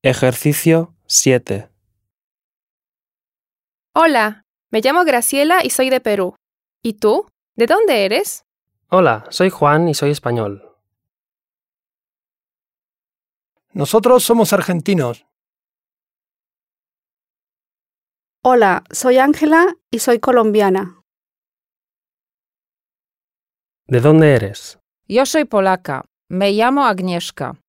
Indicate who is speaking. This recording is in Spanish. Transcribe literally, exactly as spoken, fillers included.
Speaker 1: Ejercicio siete.
Speaker 2: Hola, me llamo Graciela y soy de Perú. ¿Y tú? ¿De dónde eres?
Speaker 1: Hola, soy Juan y soy español.
Speaker 3: Nosotros somos argentinos.
Speaker 4: Hola, soy Ángela y soy colombiana.
Speaker 1: ¿De dónde eres?
Speaker 5: Yo soy polaca. Me llamo Agnieszka.